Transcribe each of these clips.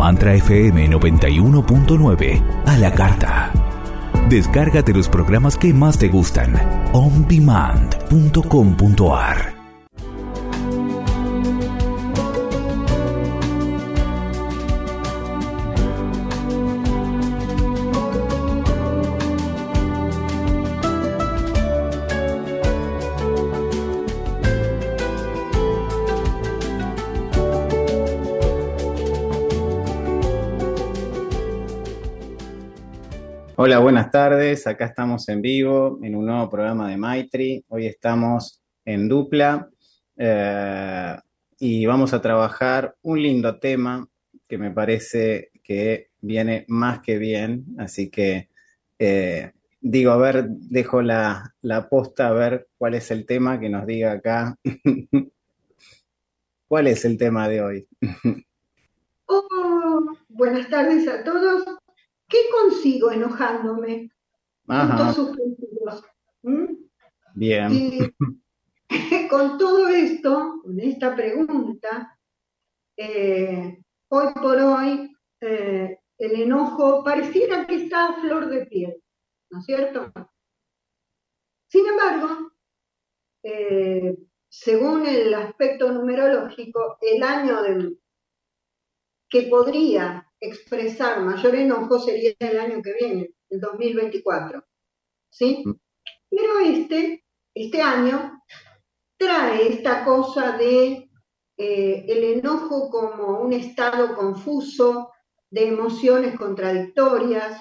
Mantra FM 91.9 a la carta. Descárgate los programas que más te gustan. ondemand.com.ar. Hola, buenas tardes. Acá estamos en vivo en un nuevo programa de Maitri. Hoy estamos en dupla y vamos a trabajar un lindo tema que me parece que viene más que bien. Así que a ver, dejo la posta a ver cuál es el tema que nos diga acá. ¿Cuál es el tema de hoy? Buenas tardes a todos. ¿Qué consigo enojándome? Ajá. Puntos suspensivos. Bien. Y con todo esto, con esta pregunta, hoy por hoy el enojo pareciera que está a flor de piel, ¿no es cierto? Sin embargo, según el aspecto numerológico, el año que podría expresar mayor enojo sería el año que viene, el 2024, ¿sí? Pero este año trae esta cosa de el enojo como un estado confuso, de emociones contradictorias.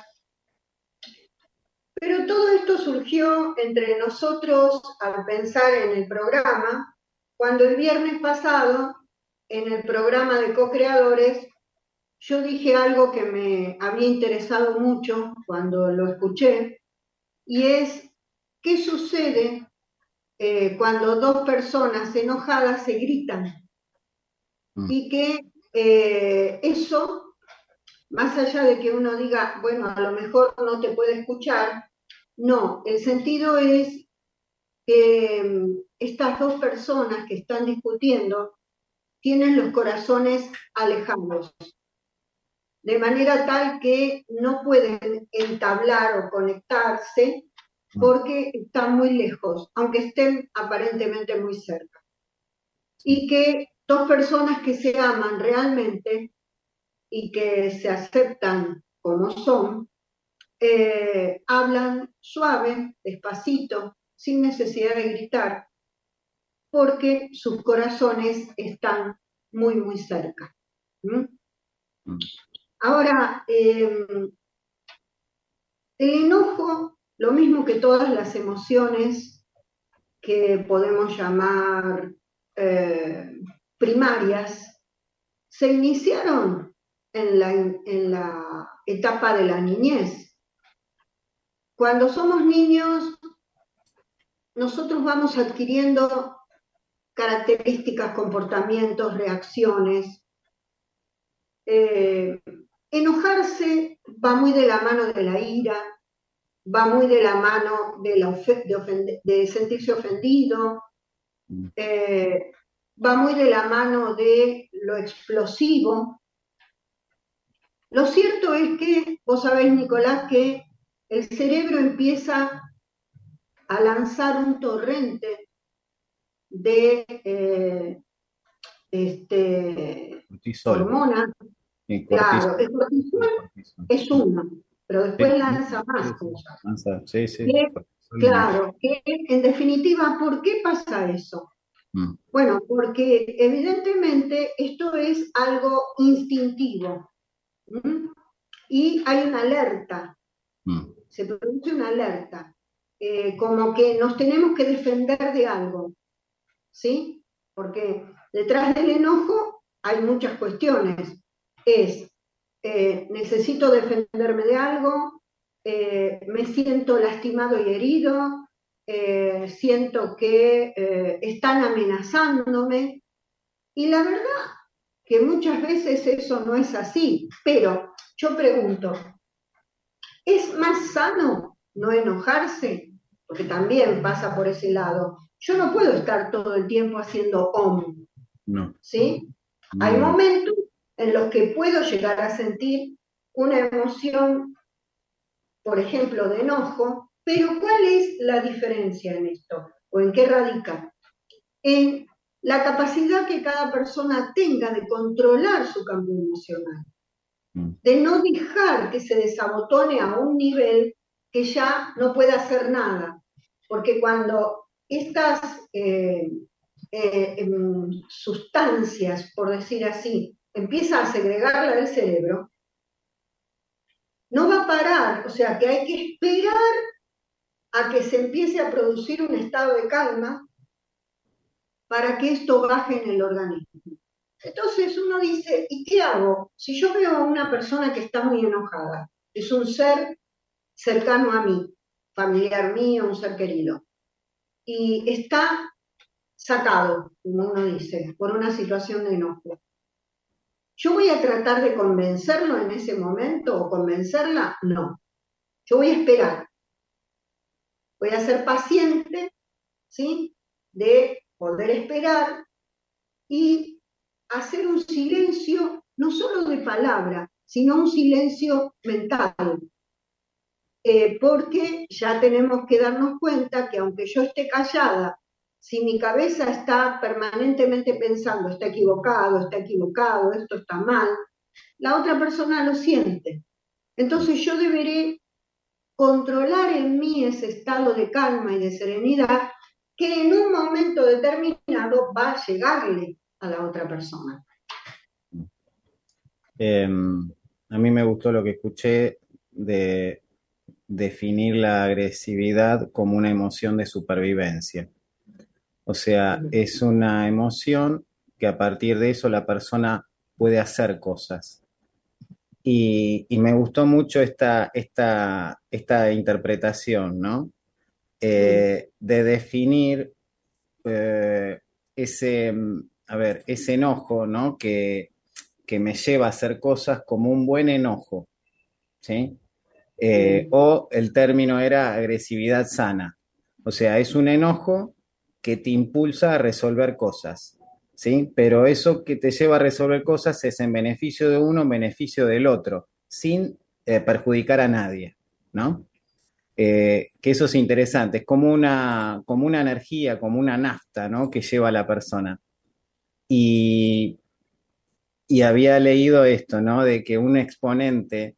Pero todo esto surgió entre nosotros al pensar en el programa, cuando el viernes pasado, en el programa de co-creadores, yo dije algo que me había interesado mucho cuando lo escuché, y es qué sucede cuando dos personas enojadas se gritan. Y que eso, más allá de que uno diga, bueno, a lo mejor no te puede escuchar, no, el sentido es que estas dos personas que están discutiendo tienen los corazones alejados, de manera tal que no pueden entablar o conectarse porque están muy lejos, aunque estén aparentemente muy cerca. Y que dos personas que se aman realmente y que se aceptan como son, hablan suave, despacito, sin necesidad de gritar, porque sus corazones están muy, muy cerca. Ahora, el enojo, lo mismo que todas las emociones que podemos llamar primarias, se iniciaron en la etapa de la niñez. Cuando somos niños, nosotros vamos adquiriendo características, comportamientos, reacciones. Enojarse va muy de la mano de la ira, va muy de la mano de sentirse ofendido, va muy de la mano de lo explosivo. Lo cierto es que, vos sabés, Nicolás, que el cerebro empieza a lanzar un torrente de hormonas. Claro, el cortisol es uno, pero después lanza más cosas. Claro, que en definitiva, ¿por qué pasa eso? Bueno, porque evidentemente esto es algo instintivo. Y hay una alerta, se produce una alerta, como que nos tenemos que defender de algo, ¿sí? Porque detrás del enojo hay muchas cuestiones. Necesito defenderme de algo, me siento lastimado y herido, siento que están amenazándome, y la verdad que muchas veces eso no es así, pero yo pregunto, ¿es más sano no enojarse? Porque también pasa por ese lado. Yo no puedo estar todo el tiempo haciendo no. ¿Sí? No. Hay momentos en los que puedo llegar a sentir una emoción, por ejemplo, de enojo, pero ¿cuál es la diferencia en esto? ¿O en qué radica? En la capacidad que cada persona tenga de controlar su campo emocional, de no dejar que se desabotone a un nivel que ya no puede hacer nada. Porque cuando estas sustancias, por decir así, empieza a segregarla del cerebro, no va a parar, o sea que hay que esperar a que se empiece a producir un estado de calma para que esto baje en el organismo. Entonces uno dice, ¿y qué hago? Si yo veo a una persona que está muy enojada, es un ser cercano a mí, familiar mío, un ser querido, y está sacado, como uno dice, por una situación de enojo. ¿Yo voy a tratar de convencerlo en ese momento o convencerla? No. Yo voy a esperar. Voy a ser paciente, ¿sí? De poder esperar y hacer un silencio, no solo de palabra, sino un silencio mental. Porque ya tenemos que darnos cuenta que aunque yo esté callada, si mi cabeza está permanentemente pensando, está equivocado, esto está mal, la otra persona lo siente. Entonces yo deberé controlar en mí ese estado de calma y de serenidad que en un momento determinado va a llegarle a la otra persona. A mí me gustó lo que escuché de definir la agresividad como una emoción de supervivencia. O sea, es una emoción que a partir de eso la persona puede hacer cosas. Y me gustó mucho esta interpretación, ¿no? De definir ese, ese enojo, ¿no? Que me lleva a hacer cosas como un buen enojo, ¿sí? O el término era agresividad sana. O sea, es un enojo que te impulsa a resolver cosas, ¿sí? Pero eso que te lleva a resolver cosas es en beneficio de uno, en beneficio del otro, sin perjudicar a nadie, ¿no? Que eso es interesante, es como una energía, como una nafta, ¿no? Que lleva a la persona. Y, y había leído esto, ¿no? De que un exponente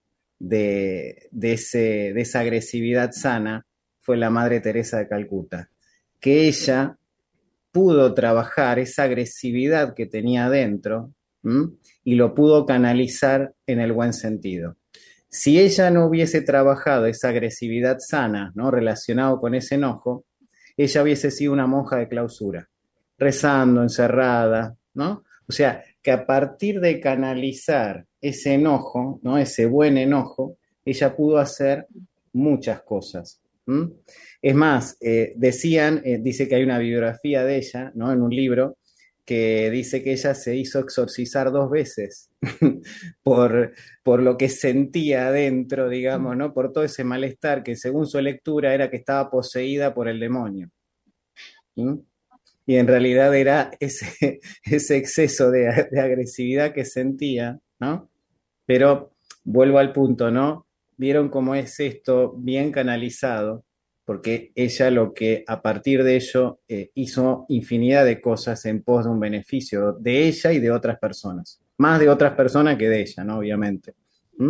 de esa agresividad sana fue la Madre Teresa de Calcuta, que ella pudo trabajar esa agresividad que tenía dentro, ¿m? Y lo pudo canalizar en el buen sentido. Si ella no hubiese trabajado esa agresividad sana, ¿no? Relacionado con ese enojo, ella hubiese sido una monja de clausura, rezando, encerrada, ¿no? O sea, que a partir de canalizar ese enojo, ¿no? Ese buen enojo, ella pudo hacer muchas cosas. ¿M? Es más, dice que hay una biografía de ella, ¿no? En un libro, que dice que ella se hizo exorcizar 2 veces por lo que sentía adentro, digamos, ¿no? Por todo ese malestar que según su lectura era que estaba poseída por el demonio. ¿Mm? Y en realidad era ese exceso de agresividad que sentía, ¿no? Pero vuelvo al punto, ¿no? Vieron cómo es esto bien canalizado, porque ella lo que a partir de ello hizo infinidad de cosas en pos de un beneficio de ella y de otras personas. Más de otras personas que de ella, ¿no? Obviamente. ¿Mm?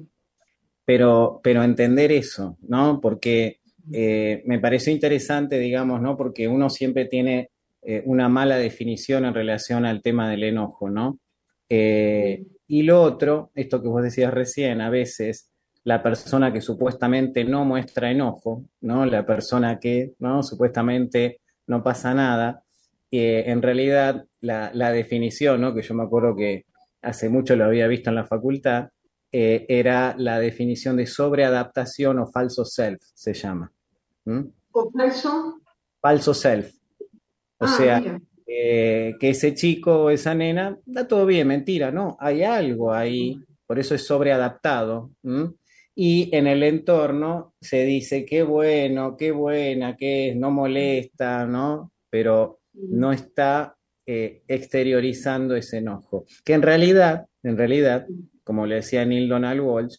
Pero entender eso, ¿no? Porque me pareció interesante, digamos, ¿no? Porque uno siempre tiene una mala definición en relación al tema del enojo, ¿no? Y lo otro, esto que vos decías recién, a veces la persona que supuestamente no muestra enojo, ¿no? La persona que, ¿no? Supuestamente no pasa nada, en realidad la definición, ¿no? Que yo me acuerdo que hace mucho lo había visto en la facultad, era la definición de sobreadaptación o falso self, se llama. ¿Mm? ¿O falso? Falso self. O sea, Mira. que ese chico o esa nena, da todo bien, mentira, ¿no? Hay algo ahí, por eso es sobreadaptado. ¿M? Y en el entorno se dice qué bueno, qué buena, que es, no molesta, ¿no? Pero no está exteriorizando ese enojo. Que en realidad en realidad, como le decía Neil Donald Walsh,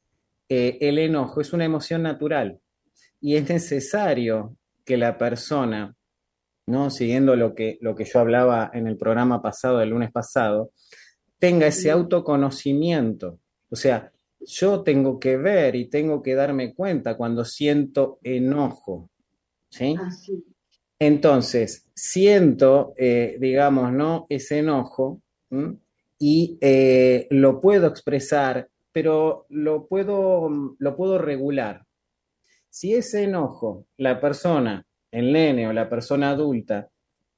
el enojo es una emoción natural y es necesario que la persona, ¿no? Siguiendo lo que yo hablaba en el programa pasado, el lunes pasado, tenga ese autoconocimiento. O sea, yo tengo que ver y tengo que darme cuenta cuando siento enojo, ¿sí? Así. Entonces, siento, digamos, ¿no? Ese enojo, ¿m? Y lo puedo expresar, pero lo puedo regular. Si ese enojo, la persona, el nene o la persona adulta,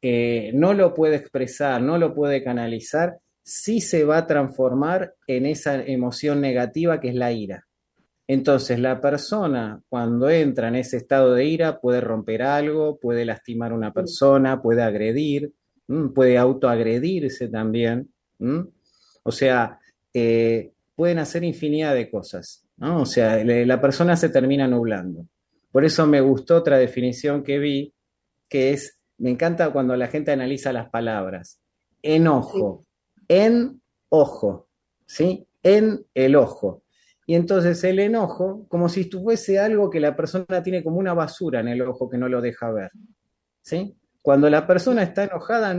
no lo puede expresar, no lo puede canalizar, sí se va a transformar en esa emoción negativa que es la ira. Entonces, la persona cuando entra en ese estado de ira puede romper algo, puede lastimar a una persona, puede agredir, puede autoagredirse también. O sea, pueden hacer infinidad de cosas, ¿no? O sea, la persona se termina nublando. Por eso me gustó otra definición que vi, que es, me encanta cuando la gente analiza las palabras. Sí, Enojo, en ojo, ¿sí? En el ojo. Y entonces el enojo, como si fuese algo que la persona tiene como una basura en el ojo que no lo deja ver, ¿sí? Cuando la persona está enojada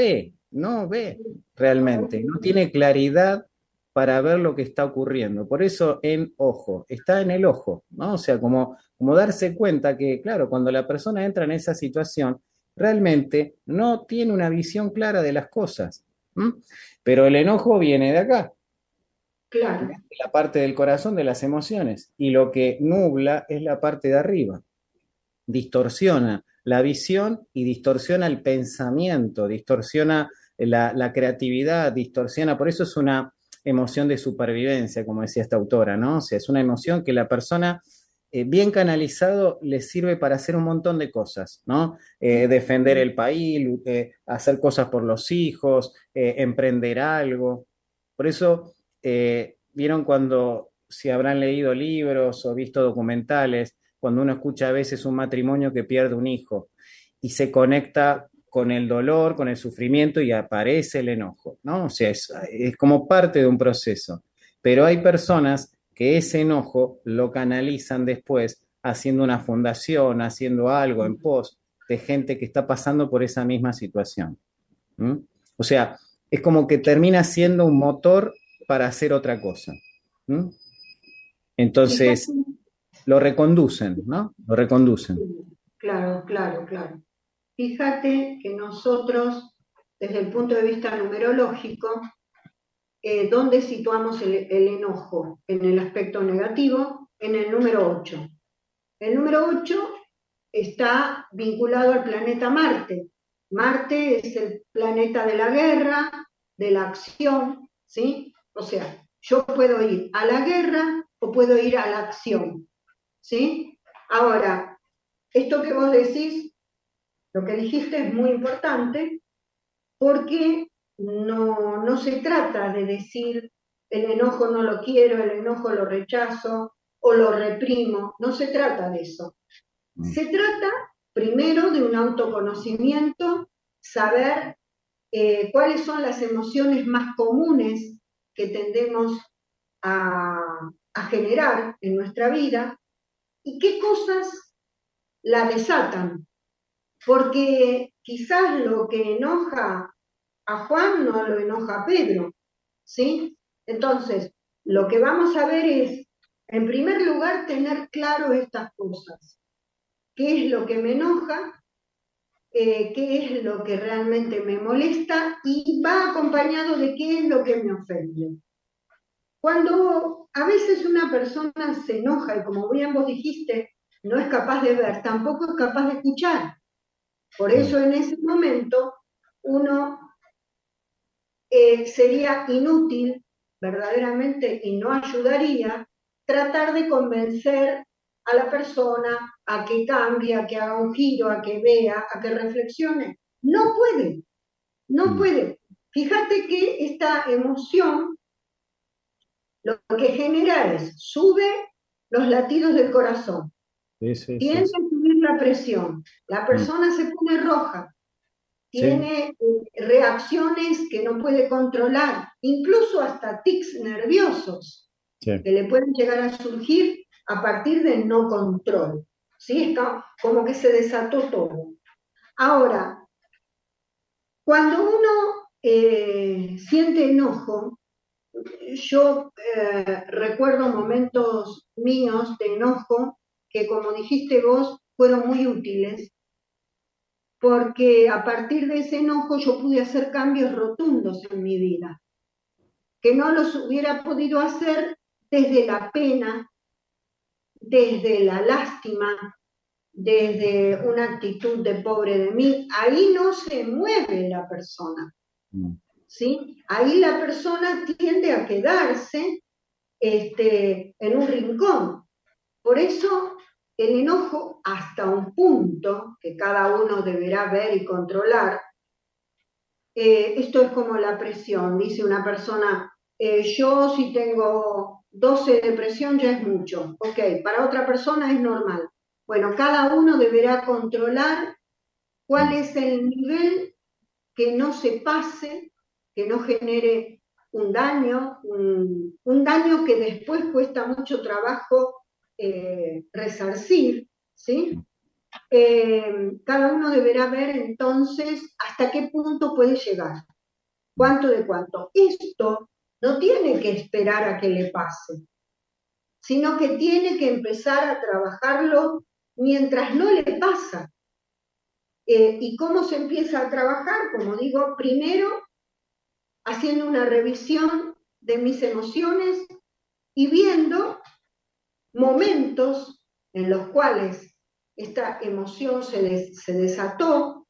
no ve realmente, no tiene claridad para ver lo que está ocurriendo. Por eso en ojo, está en el ojo, ¿no? O sea, como darse cuenta que, claro, cuando la persona entra en esa situación, realmente no tiene una visión clara de las cosas. ¿M? Pero el enojo viene de acá, claro. la parte del corazón de las emociones, y lo que nubla es la parte de arriba, distorsiona la visión y distorsiona el pensamiento, distorsiona la creatividad, distorsiona, por eso es una emoción de supervivencia, como decía esta autora, ¿no? O sea, es una emoción que la persona bien canalizado le sirve para hacer un montón de cosas, ¿no? Defender el país, hacer cosas por los hijos, emprender algo. Por eso, vieron cuando, si habrán leído libros o visto documentales, cuando uno escucha a veces un matrimonio que pierde un hijo y se conecta con el dolor, con el sufrimiento y aparece el enojo, ¿no? O sea, es como parte de un proceso. Pero hay personas que ese enojo lo canalizan después haciendo una fundación, haciendo algo en pos de gente que está pasando por esa misma situación. ¿Mm? O sea, es como que termina siendo un motor para hacer otra cosa. ¿Mm? Fíjate, Entonces, lo reconducen, ¿no? Lo reconducen. claro, claro, claro. Fíjate que nosotros, desde el punto de vista numerológico, ¿dónde situamos el enojo? En el aspecto negativo, en el número 8. El número 8 está vinculado al planeta Marte. Marte es el planeta de la guerra, de la acción, ¿sí? O sea, yo puedo ir a la guerra o puedo ir a la acción, ¿sí? Ahora, esto que vos decís, lo que dijiste es muy importante porque no se trata de decir el enojo no lo quiero, el enojo lo rechazo o lo reprimo, no se trata de eso. Se trata primero de un autoconocimiento, saber cuáles son las emociones más comunes que tendemos a, a generar en nuestra vida y qué cosas la desatan, porque quizás lo que enoja a Juan no lo enoja a Pedro, ¿sí? Entonces, lo que vamos a ver es, en primer lugar, tener claro estas cosas. ¿Qué es lo que me enoja? ¿Qué es lo que realmente me molesta? Y va acompañado de qué es lo que me ofende. Cuando a veces una persona se enoja y como bien vos dijiste, no es capaz de ver, tampoco es capaz de escuchar. Por eso en ese momento uno sería inútil verdaderamente y no ayudaría tratar de convencer a la persona a que cambie, a que haga un giro, a que vea, a que reflexione. No puede, no puede. Fíjate que esta emoción lo que genera es, sube los latidos del corazón, Sí, sí, sí, tiende sí. a subir la presión, la Mm, persona se pone roja, Sí, tiene reacciones que no puede controlar, incluso hasta tics nerviosos sí. que le pueden llegar a surgir a partir del no control. ¿Sí? Está como que se desató todo. Ahora, cuando uno siente enojo, yo recuerdo momentos míos de enojo que, como dijiste vos, fueron muy útiles, porque a partir de ese enojo yo pude hacer cambios rotundos en mi vida, que no los hubiera podido hacer desde la pena, desde la lástima, desde una actitud de pobre de mí. Ahí no se mueve la persona, Mm. ¿sí? Ahí la persona tiende a quedarse en un rincón. Por eso el enojo, hasta un punto que cada uno deberá ver y controlar, esto es como la presión, dice una persona, yo si tengo 12 de presión ya es mucho, ok, para otra persona es normal. Bueno, cada uno deberá controlar cuál Mm. es el nivel que no se pase, que no genere un daño que después cuesta mucho trabajo resarcir, ¿sí? Cada uno deberá ver entonces hasta qué punto puede llegar, cuánto de cuánto. Esto no tiene que esperar a que le pase, sino que tiene que empezar a trabajarlo mientras no le pasa. ¿Y cómo se empieza a trabajar? Como digo, primero haciendo una revisión de mis emociones y viendo momentos en los cuales esta emoción se desató,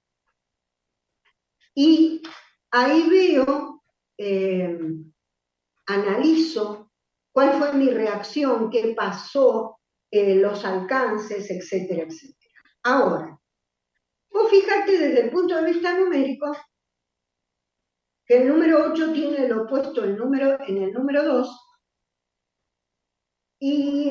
y ahí veo, analizo cuál fue mi reacción, qué pasó, los alcances, etcétera, etcétera. Ahora, vos fíjate desde el punto de vista numérico que el número 8 tiene lo opuesto en el número 2, y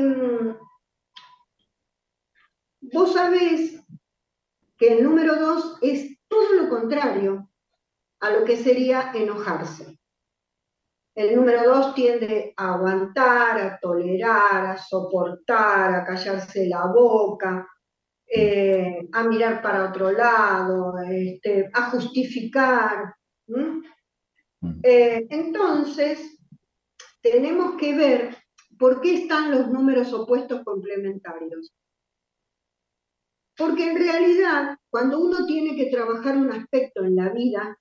vos sabés que el número 2 es todo lo contrario a lo que sería enojarse. El número 2 tiende a aguantar, a tolerar, a soportar, a callarse la boca, a mirar para otro lado, a justificar. Entonces, tenemos que ver por qué están los números opuestos complementarios. Porque en realidad, cuando uno tiene que trabajar un aspecto en la vida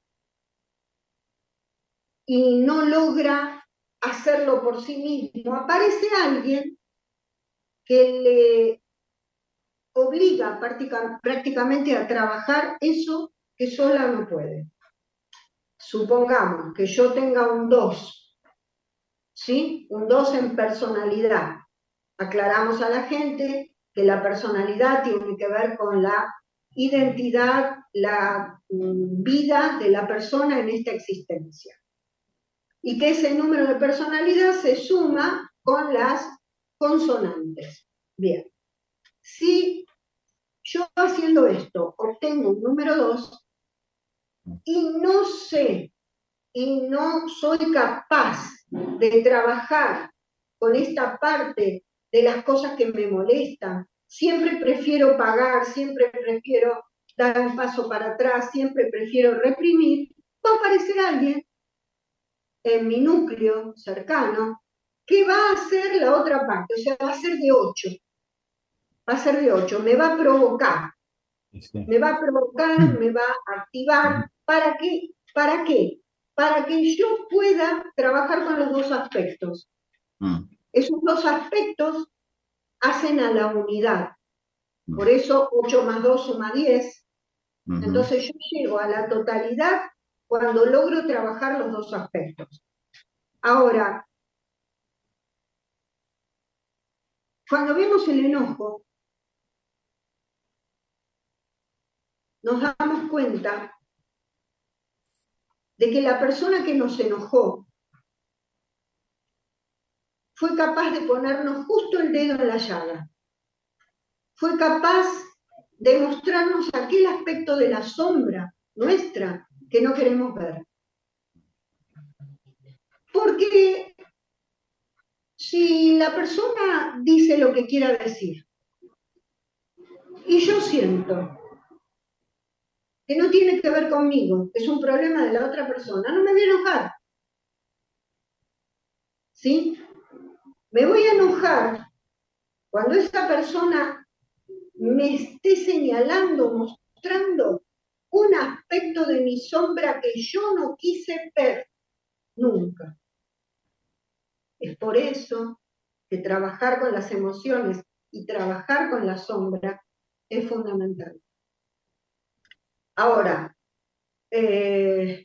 y no logra hacerlo por sí mismo, aparece alguien que le obliga prácticamente a trabajar eso que sola no puede. Supongamos que yo tenga un 2, ¿sí? Un 2 en personalidad. Aclaramos a la gente que la personalidad tiene que ver con la identidad, la vida de la persona en esta existencia. Y que ese número de personalidad se suma con las consonantes. Bien. Si yo haciendo esto obtengo un número 2 y no sé y no soy capaz de trabajar con esta parte de las cosas que me molestan, siempre prefiero pagar, siempre prefiero dar un paso para atrás, siempre prefiero reprimir, va a aparecer alguien en mi núcleo cercano que va a hacer la otra parte, o sea, va a ser de 8, va a ser de 8, me va a provocar, Sí. me va a provocar, me va a activar. ¿Para qué? ¿Para qué? Para que yo pueda trabajar con los dos aspectos. Esos dos aspectos hacen a la unidad. Por eso 8 más 2 suma 10. Entonces yo llego a la totalidad cuando logro trabajar los dos aspectos. Ahora, cuando vemos el enojo, nos damos cuenta de que la persona que nos enojó fue capaz de ponernos justo el dedo en la llaga. Fue capaz de mostrarnos aquel aspecto de la sombra nuestra que no queremos ver. Porque si la persona dice lo que quiera decir y yo siento que no tiene que ver conmigo, es un problema de la otra persona, no me voy a enojar. ¿Sí? Me voy a enojar cuando esa persona me esté señalando, mostrando un aspecto de mi sombra que yo no quise ver nunca. Es por eso que trabajar con las emociones y trabajar con la sombra es fundamental. Ahora, ¿se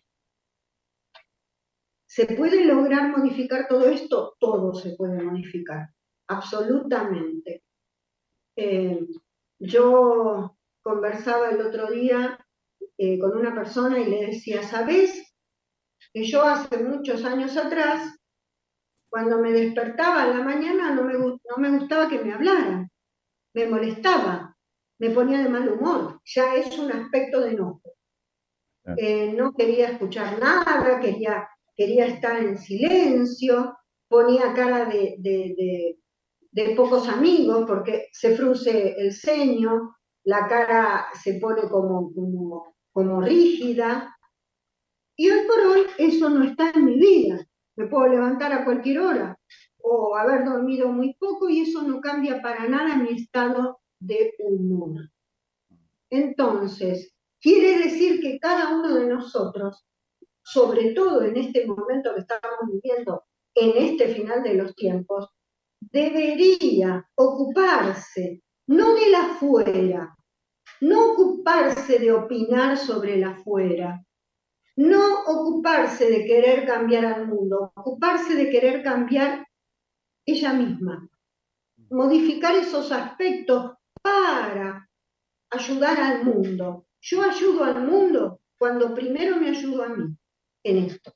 puede lograr modificar todo esto? Todo se puede modificar, absolutamente. Yo conversaba el otro día con una persona y le decía, ¿sabés que yo hace muchos años atrás, cuando me despertaba en la mañana, no me gustaba que me hablaran, me molestaba, me ponía de mal humor, ya es un aspecto de enojo. No quería escuchar nada, quería estar en silencio, ponía cara de pocos amigos porque se frunce el ceño, la cara se pone como rígida. Y hoy por hoy eso no está en mi vida. Me puedo levantar a cualquier hora o haber dormido muy poco y eso no cambia para nada mi estado de humor. Entonces, quiere decir que cada uno de nosotros, sobre todo en este momento que estamos viviendo, en este final de los tiempos, debería ocuparse no de la afuera, no ocuparse de opinar sobre la afuera, no ocuparse de querer cambiar al mundo, ocuparse de querer cambiar ella misma, modificar esos aspectos para ayudar al mundo. Yo ayudo al mundo cuando primero me ayudo a mí en esto.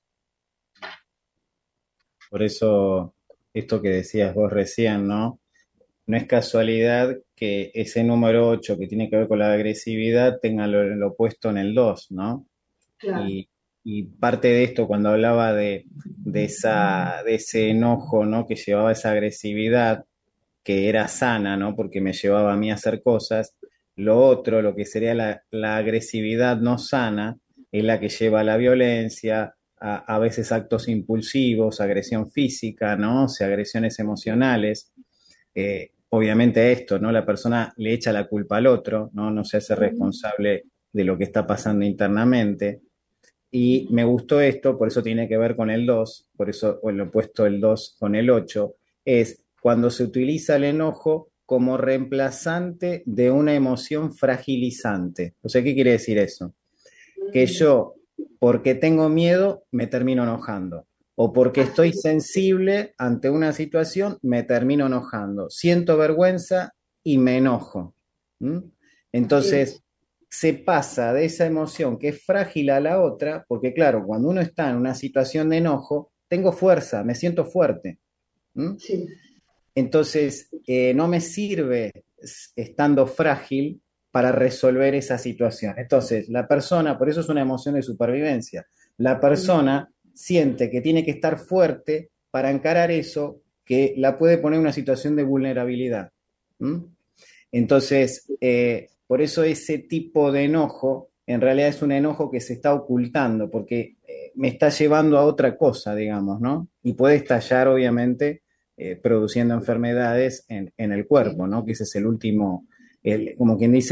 Por eso, esto que decías vos recién, ¿no? No es casualidad que ese número 8 que tiene que ver con la agresividad tenga lo opuesto en el 2, ¿no? Claro. Y parte de esto, cuando hablaba de ese enojo, ¿no? Que llevaba esa agresividad, que era sana, ¿no? Porque me llevaba a mí a hacer cosas. Lo otro, lo que sería la agresividad no sana, es la que lleva a la violencia, a veces actos impulsivos, agresión física, ¿no? O sea, agresiones emocionales. Obviamente esto, ¿no? La persona le echa la culpa al otro, ¿no? No se hace responsable de lo que está pasando internamente. Y me gustó esto, por eso tiene que ver con el 2, por eso lo he puesto el 2 con el 8, es cuando se utiliza el enojo como reemplazante de una emoción fragilizante. O sea, ¿qué quiere decir eso? Que yo, porque tengo miedo, me termino enojando. O porque estoy sensible ante una situación, me termino enojando. Siento vergüenza y me enojo. ¿Mm? Entonces, se pasa de esa emoción que es frágil a la otra, porque claro, cuando uno está en una situación de enojo, tengo fuerza, me siento fuerte. ¿Mm? Sí. Entonces, no me sirve estando frágil para resolver esa situación. Entonces, la persona, por eso es una emoción de supervivencia, la persona siente que tiene que estar fuerte para encarar eso que la puede poner en una situación de vulnerabilidad. ¿Mm? Entonces, por eso ese tipo de enojo en realidad es un enojo que se está ocultando, porque me está llevando a otra cosa, digamos, ¿no? Y puede estallar, obviamente, produciendo enfermedades en el cuerpo, ¿no? Que ese es el último, como quien dice,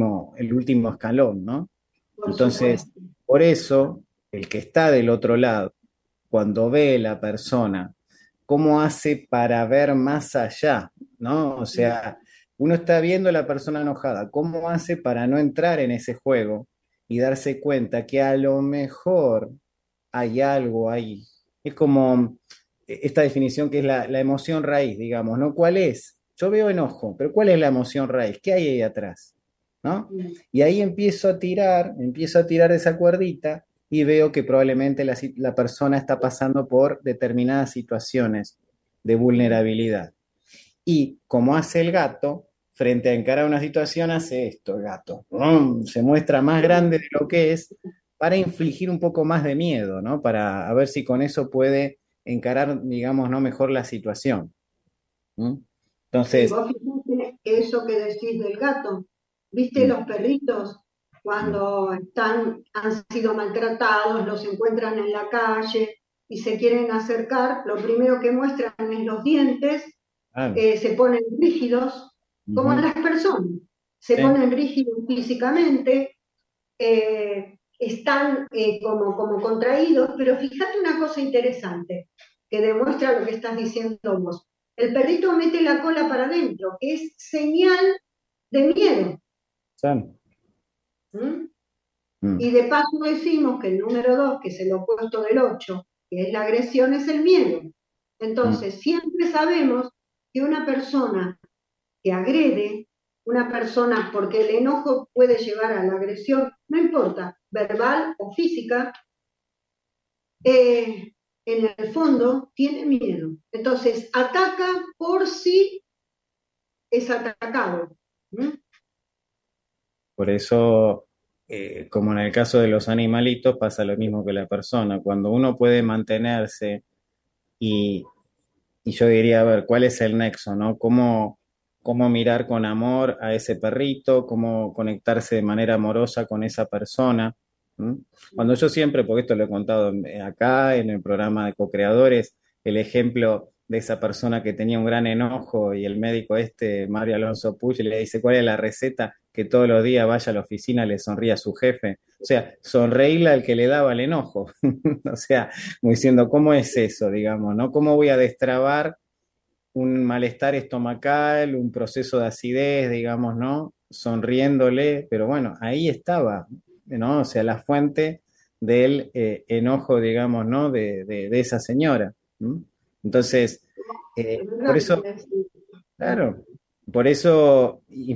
el último escalón, ¿no? Por Entonces, supuesto. por eso, el que está del otro lado, cuando ve la persona, ¿cómo hace para ver más allá? ¿No? O sea, uno está viendo a la persona enojada, ¿cómo hace para no entrar en ese juego y darse cuenta que a lo mejor hay algo ahí? Es como esta definición que es la emoción raíz, digamos, ¿no? ¿Cuál es? Yo veo enojo, pero ¿cuál es la emoción raíz? ¿Qué hay ahí atrás? ¿No? Y ahí empiezo a tirar esa cuerdita y veo que probablemente la persona está pasando por determinadas situaciones de vulnerabilidad. Y como hace el gato, frente a encarar una situación, hace esto, el gato. ¡Rum! Se muestra más grande de lo que es para infligir un poco más de miedo, ¿no? Para a ver si con eso puede encarar, digamos, no mejor la situación. ¿Mm? Sí, Entonces, vos fíjate eso que decís del gato. ¿Viste mm, los perritos mm, cuando han sido maltratados, los encuentran en la calle y se quieren acercar? Lo primero que muestran es los dientes, claro, se ponen rígidos, como ujú, las personas, se sí, ponen rígidos físicamente, están como contraídos, pero fíjate una cosa interesante que demuestra lo que estás diciendo vos. El perrito mete la cola para adentro, que es señal de miedo. claro, ¿Mm? mm, Y de paso decimos que el número 2, que es el opuesto del 8, que es la agresión, es el miedo. mm, Entonces, siempre sabemos que una persona que agrede, una persona, porque el enojo puede llevar a la agresión, no importa, verbal o física, en el fondo tiene miedo. Entonces, ataca por si es atacado. ¿Mm? por eso, como en el caso de los animalitos, pasa lo mismo que la persona. Cuando uno puede mantenerse y, y yo diría, a ver, ¿cuál es el nexo, no? ¿Cómo mirar con amor a ese perrito? ¿Cómo conectarse de manera amorosa con esa persona? ¿Mm? Cuando yo siempre, porque esto lo he contado acá en el programa de co-creadores, el ejemplo de esa persona que tenía un gran enojo y el médico Mario Alonso Puig, le dice, ¿cuál es la receta? Que todos los días vaya a la oficina, le sonría a su jefe. O sea, sonreírle al que le daba el enojo. O sea, como diciendo, ¿cómo es eso, digamos, no? ¿Cómo voy a destrabar un malestar estomacal, un proceso de acidez, digamos, ¿no? Sonriéndole, pero bueno, ahí estaba, ¿no? O sea, la fuente del enojo, digamos, ¿no? De esa señora. ¿M? Entonces, Es por verdad lo eso, que decís. claro, por eso, y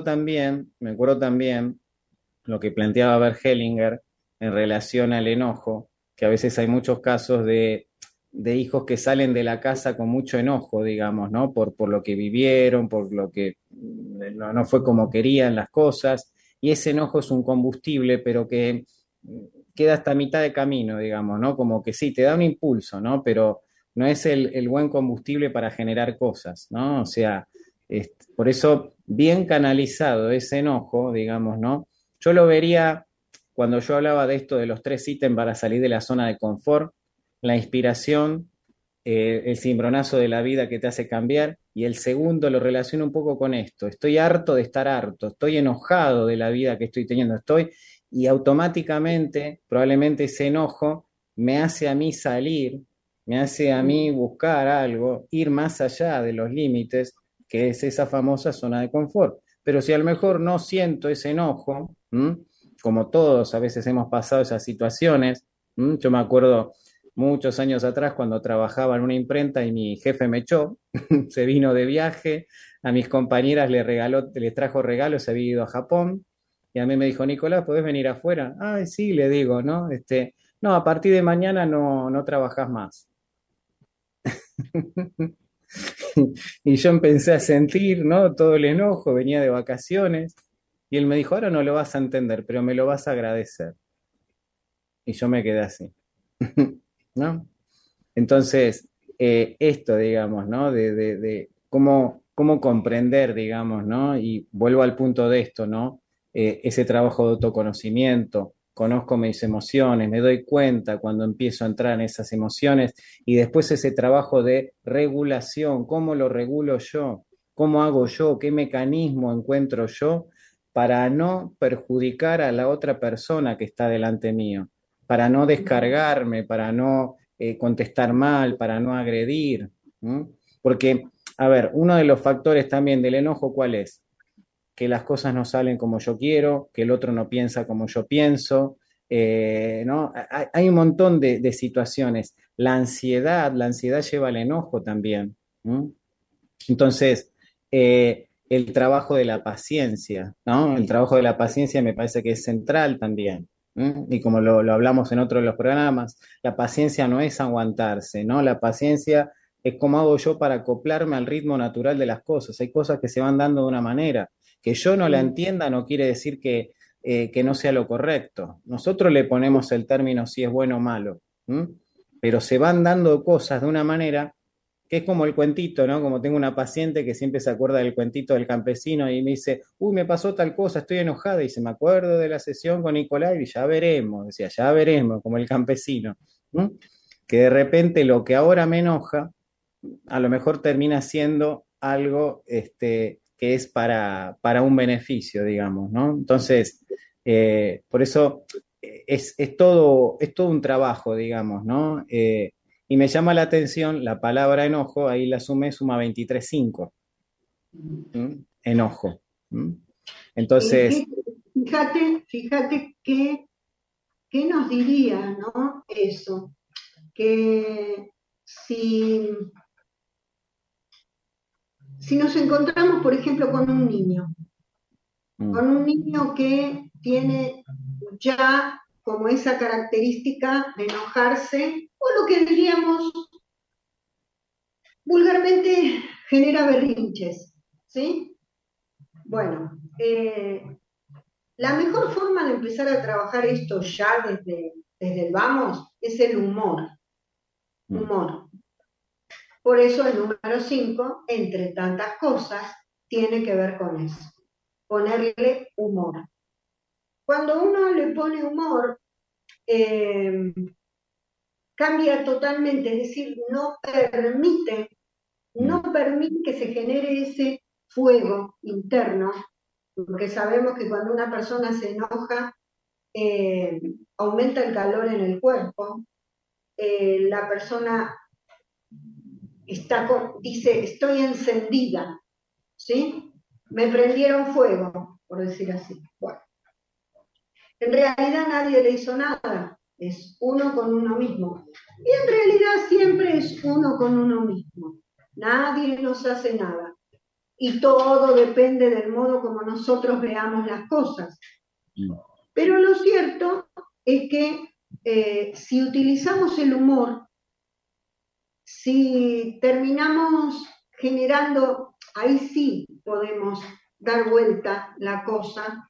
me acuerdo también lo que planteaba Bert Hellinger en relación al enojo, que a veces hay muchos casos de hijos que salen de la casa con mucho enojo, digamos, ¿no? Por lo que vivieron, por lo que no fue como querían las cosas, y ese enojo es un combustible, pero que queda hasta mitad de camino, digamos, ¿no? Como que sí, te da un impulso, ¿no? Pero no es el buen combustible para generar cosas, ¿no? O sea, por eso, bien canalizado ese enojo, digamos, ¿no? Yo lo vería cuando yo hablaba de esto de los 3 ítems para salir de la zona de confort, la inspiración, el cimbronazo de la vida que te hace cambiar, y el segundo lo relaciono un poco con esto. Estoy harto de estar harto, estoy enojado de la vida que estoy teniendo, y automáticamente, probablemente ese enojo me hace a mí salir, me hace a mí buscar algo, ir más allá de los límites, que es esa famosa zona de confort. Pero si a lo mejor no siento ese enojo, ¿m? Como todos a veces hemos pasado esas situaciones, ¿m? Yo me acuerdo muchos años atrás cuando trabajaba en una imprenta y mi jefe me echó, se vino de viaje, a mis compañeras les trajo regalos, se había ido a Japón, y a mí me dijo, Nicolás, ¿podés venir afuera? Ay, sí, le digo, ¿no? No, a partir de mañana no trabajás más. Y yo empecé a sentir, ¿no? Todo el enojo, venía de vacaciones, y él me dijo, ahora no lo vas a entender, pero me lo vas a agradecer. Y yo me quedé así, ¿no? Entonces, esto, digamos, ¿no? De cómo comprender, digamos, ¿no? Y vuelvo al punto de esto, ¿no? Ese trabajo de autoconocimiento, conozco mis emociones, me doy cuenta cuando empiezo a entrar en esas emociones y después ese trabajo de regulación, cómo lo regulo yo, cómo hago yo, qué mecanismo encuentro yo para no perjudicar a la otra persona que está delante mío, para no descargarme, para no contestar mal, para no agredir. ¿M? Porque, a ver, uno de los factores también del enojo, ¿cuál es? Que las cosas no salen como yo quiero, que el otro no piensa como yo pienso, ¿no? Hay un montón de situaciones. La ansiedad lleva al enojo también. ¿M? Entonces, el trabajo de la paciencia, ¿no? El trabajo de la paciencia me parece que es central también. Y como lo hablamos en otro de los programas, la paciencia no es aguantarse, ¿no? La paciencia es cómo hago yo para acoplarme al ritmo natural de las cosas. Hay cosas que se van dando de una manera. Que yo no la entienda no quiere decir que no sea lo correcto. Nosotros le ponemos el término si es bueno o malo, ¿m? Pero se van dando cosas de una manera que es como el cuentito, ¿no? Como tengo una paciente que siempre se acuerda del cuentito del campesino y me dice, uy, me pasó tal cosa, estoy enojada, y se me acuerdo de la sesión con Nicolai y ya veremos, decía, ya veremos, como el campesino, ¿m? Que de repente lo que ahora me enoja, a lo mejor termina siendo algo que es para un beneficio, digamos, ¿no? Entonces, por eso es todo un trabajo, digamos, ¿no? Y me llama la atención la palabra enojo, ahí la suma 23.5, ¿m? Enojo. ¿M? Entonces, Fíjate qué nos diría, ¿no? Eso, que si nos encontramos, por ejemplo, con un niño que tiene ya como esa característica de enojarse, o lo que diríamos vulgarmente genera berrinches, ¿sí? Bueno, la mejor forma de empezar a trabajar esto ya desde el vamos es el humor. Humor. Por eso el número 5, entre tantas cosas, tiene que ver con eso. Ponerle humor. Cuando uno le pone humor, cambia totalmente, es decir, no permite que se genere ese fuego interno, porque sabemos que cuando una persona se enoja, aumenta el calor en el cuerpo, la persona dice, estoy encendida, ¿sí? Me prendieron fuego, por decir así. Bueno, en realidad nadie le hizo nada, es uno con uno mismo. Y en realidad siempre es uno con uno mismo. Nadie nos hace nada. Y todo depende del modo como nosotros veamos las cosas. Pero lo cierto es que si utilizamos el humor, si terminamos generando, ahí sí podemos dar vuelta la cosa,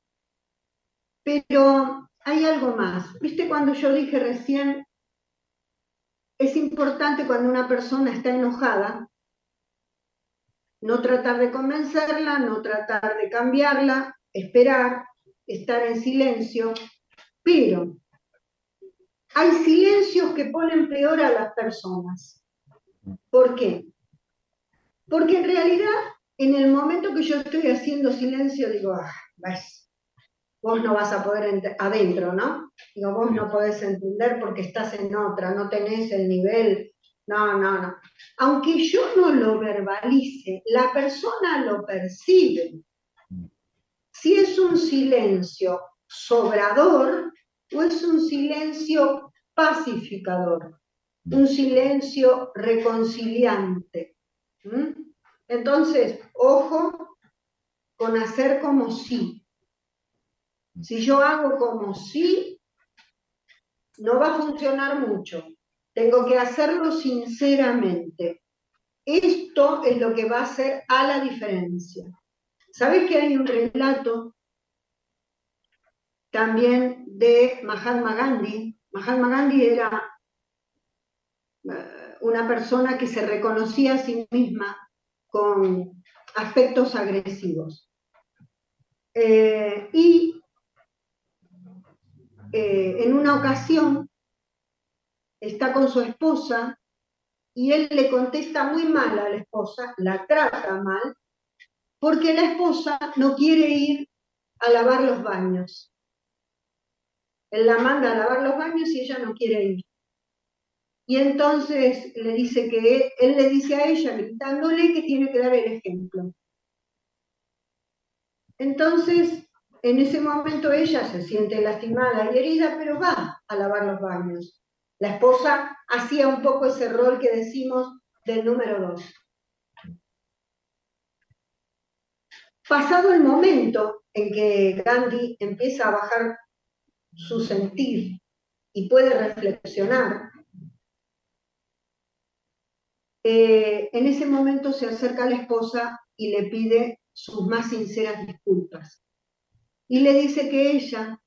pero hay algo más. ¿Viste cuando yo dije recién, es importante cuando una persona está enojada, no tratar de convencerla, no tratar de cambiarla, esperar, estar en silencio, pero hay silencios que ponen peor a las personas. ¿Por qué? Porque en realidad, en el momento que yo estoy haciendo silencio, digo, vos no vas a poder adentro, ¿no? Digo, vos no podés entender porque estás en otra, no tenés el nivel, no. Aunque yo no lo verbalice, la persona lo percibe. Si es un silencio sobrador o es un silencio pacificador, un silencio reconciliante. Entonces, ojo con hacer como sí. Si yo hago como sí, no va a funcionar mucho. Tengo que hacerlo sinceramente. Esto es lo que va a hacer a la diferencia. ¿Sabés que hay un relato también de Mahatma Gandhi? Mahatma Gandhi era una persona que se reconocía a sí misma con aspectos agresivos. En una ocasión está con su esposa y él le contesta muy mal a la esposa, la trata mal, porque la esposa no quiere ir a lavar los baños. Él la manda a lavar los baños y ella no quiere ir. Y entonces le dice que él le dice a ella, gritándole, que tiene que dar el ejemplo. Entonces, en ese momento ella se siente lastimada y herida, pero va a lavar los baños. La esposa hacía un poco ese rol que decimos del número 2. Pasado el momento en que Gandhi empieza a bajar su sentir y puede reflexionar, en ese momento se acerca a la esposa y le pide sus más sinceras disculpas. Y le dice que ella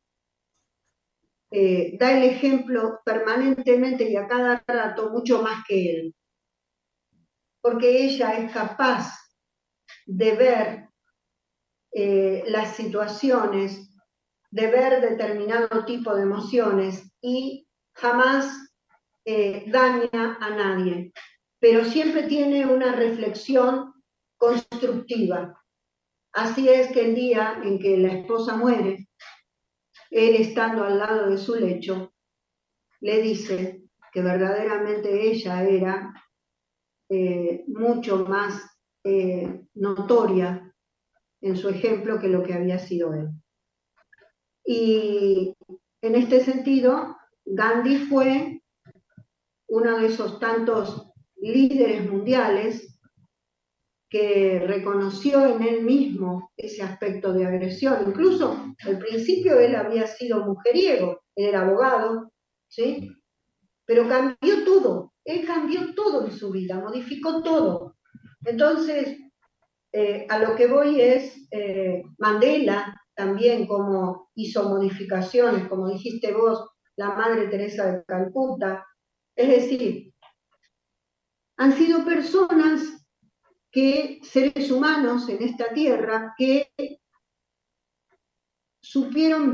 da el ejemplo permanentemente y a cada rato mucho más que él, porque ella es capaz de ver las situaciones, de ver determinado tipo de emociones y jamás daña a nadie, pero siempre tiene una reflexión constructiva. Así es que el día en que la esposa muere, él estando al lado de su lecho, le dice que verdaderamente ella era mucho más notoria en su ejemplo que lo que había sido él. Y en este sentido, Gandhi fue uno de esos tantos líderes mundiales que reconoció en él mismo ese aspecto de agresión. Incluso al principio él había sido mujeriego, él era abogado, ¿sí? Pero cambió todo, él cambió todo en su vida, modificó todo. Entonces, a lo que voy es, Mandela también como hizo modificaciones, como dijiste vos, la Madre Teresa de Calcuta, es decir, han sido personas seres humanos en esta tierra, que supieron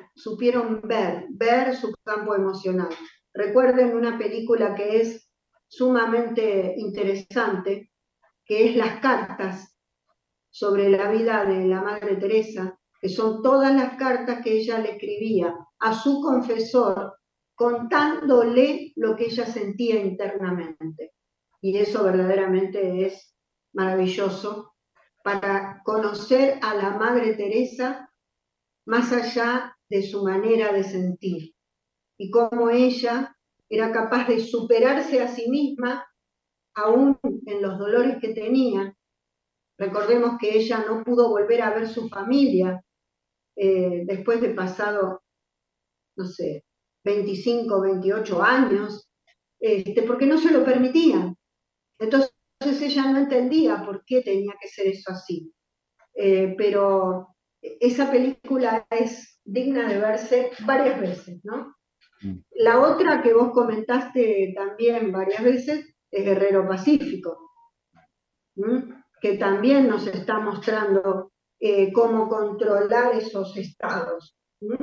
ver su campo emocional. Recuerden una película que es sumamente interesante, que es Las cartas, sobre la vida de la Madre Teresa, que son todas las cartas que ella le escribía a su confesor, contándole lo que ella sentía internamente. Y eso verdaderamente es maravilloso para conocer a la Madre Teresa más allá de su manera de sentir y cómo ella era capaz de superarse a sí misma aún en los dolores que tenía. Recordemos que ella no pudo volver a ver su familia después de pasado, no sé, 25, 28 años, porque no se lo permitían. Entonces ella no entendía por qué tenía que ser eso así. Pero esa película es digna de verse varias veces, ¿no? La otra que vos comentaste también varias veces es Guerrero Pacífico, que también nos está mostrando cómo controlar esos estados.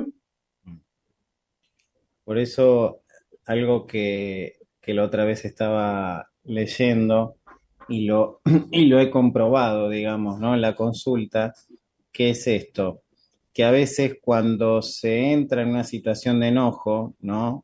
Por eso, algo que la otra vez estaba leyendo y lo he comprobado, digamos, ¿no? En la consulta, ¿qué es esto? Que a veces cuando se entra en una situación de enojo, ¿no?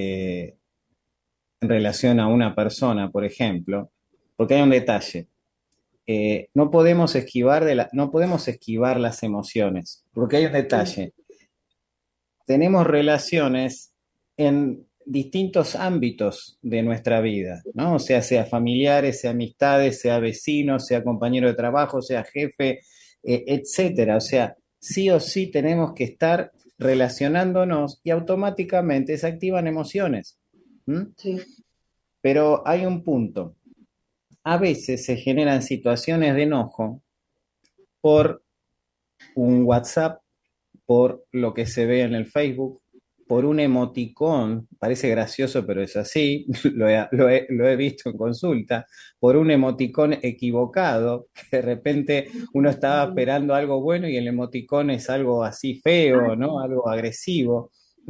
En relación a una persona, por ejemplo, porque hay un detalle. No podemos no podemos esquivar las emociones, porque hay un detalle. Tenemos relaciones en distintos ámbitos de nuestra vida, ¿no? O sea familiares, sea amistades, sea vecinos, sea compañero de trabajo, sea jefe, etcétera. O sea, sí o sí tenemos que estar relacionándonos y automáticamente se activan emociones. Sí. Pero hay un punto. A veces se generan situaciones de enojo por un WhatsApp, por lo que se ve en el Facebook, por un emoticón, parece gracioso, pero es así, lo he visto en consulta, por un emoticón equivocado, que de repente uno estaba esperando algo bueno y el emoticón es algo así feo, ¿no? Algo agresivo.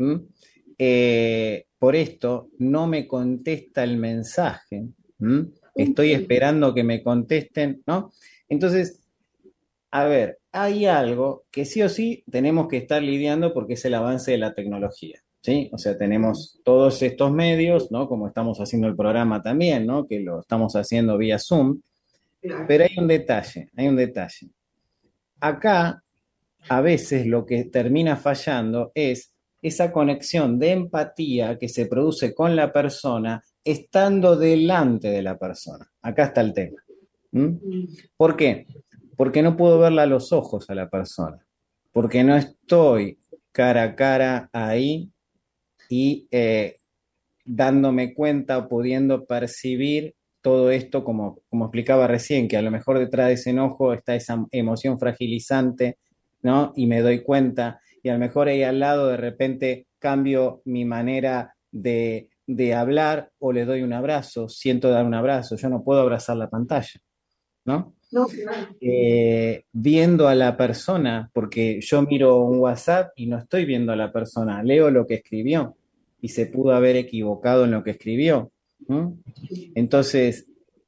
Por esto no me contesta el mensaje. Estoy esperando que me contesten, ¿no? Entonces, a ver, hay algo que sí o sí tenemos que estar lidiando porque es el avance de la tecnología, ¿sí? O sea, tenemos todos estos medios, ¿no? Como estamos haciendo el programa también, ¿no? Que lo estamos haciendo vía Zoom, pero hay un detalle, hay un detalle. Acá, a veces lo que termina fallando es esa conexión de empatía que se produce con la persona estando delante de la persona. Acá está el tema. ¿Por qué? Porque no puedo verla a los ojos a la persona, porque no estoy cara a cara ahí y dándome cuenta o pudiendo percibir todo esto, como explicaba recién, que a lo mejor detrás de ese enojo está esa emoción fragilizante, ¿no? Y me doy cuenta, y a lo mejor ahí al lado de repente cambio mi manera de hablar o le doy un abrazo, siento dar un abrazo, yo no puedo abrazar la pantalla, ¿no? No, claro. Viendo a la persona, porque yo miro un WhatsApp y no estoy viendo a la persona, leo lo que escribió y se pudo haber equivocado en lo que escribió. ¿No? Entonces,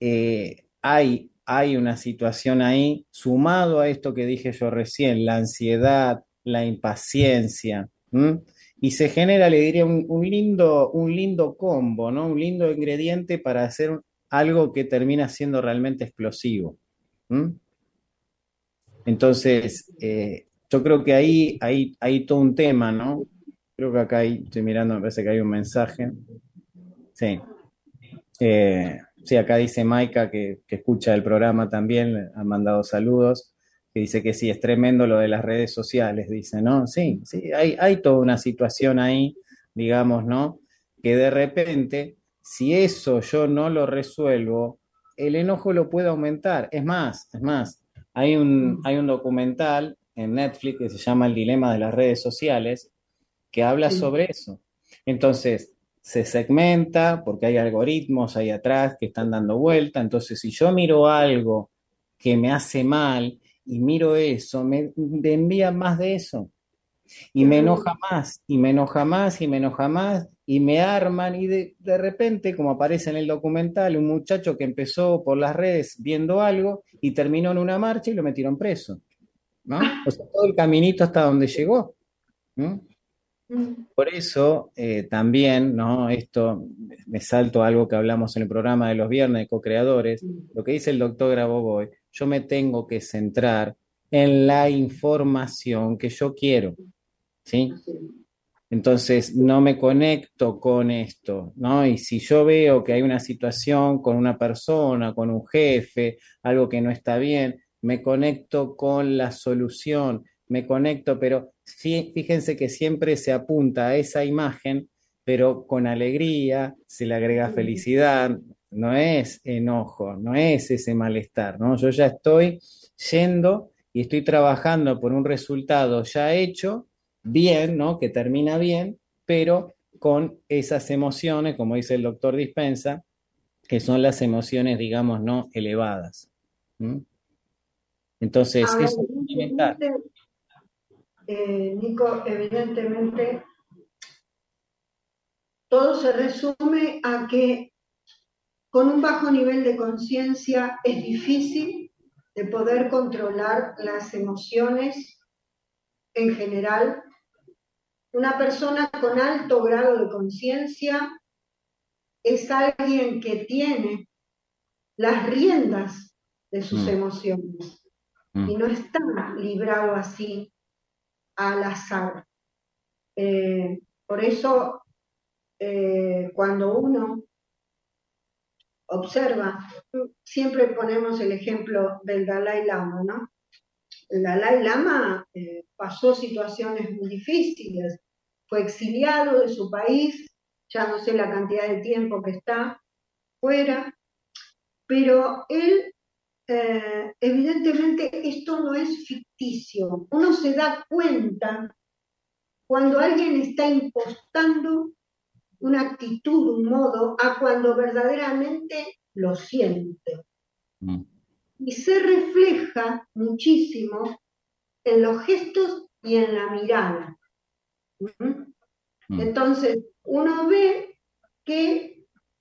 hay una situación ahí, sumado a esto que dije yo recién, la ansiedad, la impaciencia, ¿m? Y se genera, le diría, un lindo combo, ¿no? Un lindo ingrediente para hacer algo que termina siendo realmente explosivo. ¿M? Entonces, yo creo que hay todo un tema, ¿no? Creo que acá estoy mirando, me parece que hay un mensaje. Sí. Sí, acá dice Maika que escucha el programa también, le ha mandado saludos, que dice que sí, es tremendo lo de las redes sociales, dice, ¿no? Sí, sí, hay toda una situación ahí, digamos, ¿no? Que de repente, si eso yo no lo resuelvo, el enojo lo puede aumentar. Es más, hay un documental en Netflix que se llama El dilema de las redes sociales, que habla Sí. sobre eso. Entonces, se segmenta porque hay algoritmos ahí atrás que están dando vuelta. Entonces, si yo miro algo que me hace mal y miro eso, me envía más de eso. Y me enoja más, y me enoja más, y me enoja más, y me arman, y de repente, como aparece en el documental, un muchacho que empezó por las redes viendo algo y terminó en una marcha y lo metieron preso, ¿no? O sea, todo el caminito hasta donde llegó, ¿no? Mm. Por eso también, ¿no? Esto me salto a algo que hablamos en el programa de los viernes de co-creadores, lo que dice el doctor Grabovoi, yo me tengo que centrar en la información que yo quiero, ¿sí? Entonces no me conecto con esto, ¿no? Y si yo veo que hay una situación con una persona, con un jefe, algo que no está bien, me conecto con la solución, me conecto, pero fíjense que siempre se apunta a esa imagen, pero con alegría, se le agrega felicidad, no es enojo, no es ese malestar, ¿no? Yo ya estoy yendo y estoy trabajando por un resultado ya hecho bien, ¿no? Que termina bien, pero con esas emociones, como dice el doctor Dispensa, que son las emociones, digamos, no elevadas. ¿Mm? A Entonces, ver, eso es fundamental. Nico, evidentemente todo se resume a que con un bajo nivel de conciencia es difícil de poder controlar las emociones en general. Una persona con alto grado de conciencia es alguien que tiene las riendas de sus emociones y no está librado así al azar. Por eso, cuando uno observa, siempre ponemos el ejemplo del Dalai Lama, ¿no? El Dalai Lama pasó situaciones muy difíciles, fue exiliado de su país, ya no sé la cantidad de tiempo que está fuera, pero él, evidentemente, esto no es ficticio. Uno se da cuenta cuando alguien está impostando una actitud, un modo, a cuando verdaderamente lo siente. Y se refleja muchísimo en los gestos y en la mirada. Entonces, uno ve que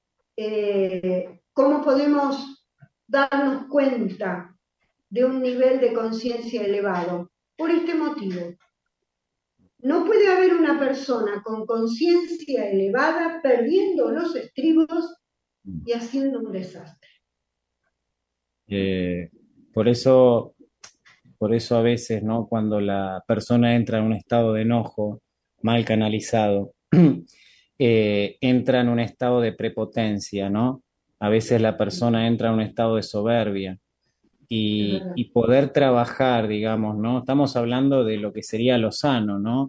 cómo podemos darnos cuenta de un nivel de conciencia elevado. Por este motivo, no puede haber una persona con conciencia elevada perdiendo los estribos y haciendo un desastre. Eh, por eso, por eso a veces, ¿no? Cuando la persona entra en un estado de enojo mal canalizado, entra en un estado de prepotencia, ¿no? A veces la persona entra en un estado de soberbia y poder trabajar, digamos, ¿no? Estamos hablando de lo que sería lo sano, ¿no?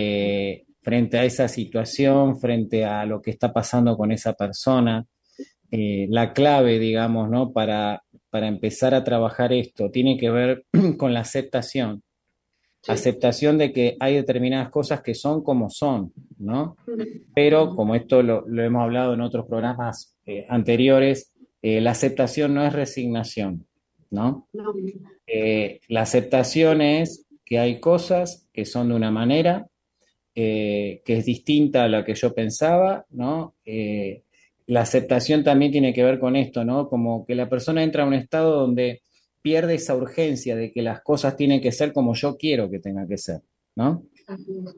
Frente a esa situación, frente a lo que está pasando con esa persona, la clave, digamos, ¿no? Para empezar a trabajar esto, tiene que ver con la aceptación. Sí. Aceptación de que hay determinadas cosas que son como son, ¿no? Pero como esto lo hemos hablado en otros programas anteriores, la aceptación no es resignación, ¿no? No, La aceptación es que hay cosas que son de una manera, que es distinta a la que yo pensaba, ¿no? La aceptación también tiene que ver con esto, ¿no? Como que la persona entra a un estado donde pierde esa urgencia de que las cosas tienen que ser como yo quiero que tengan que ser, ¿no? así es.